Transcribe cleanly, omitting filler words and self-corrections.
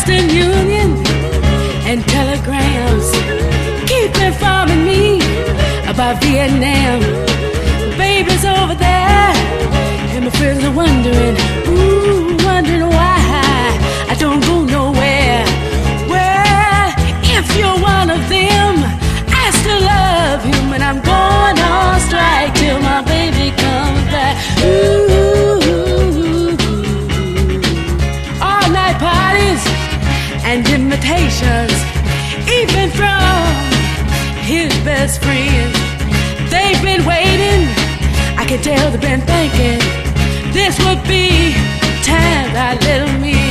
Western Union and telegrams keep informing me about Vietnam. Baby's over there, and my friends are wondering, wondering why I don't go nowhere. Well, if you're one of them, I still love him, and I'm going on strike till my baby comes back. All night parties and invitations, even from his best friends. They've been waiting, I can tell they've been thinking this would be time I let him in.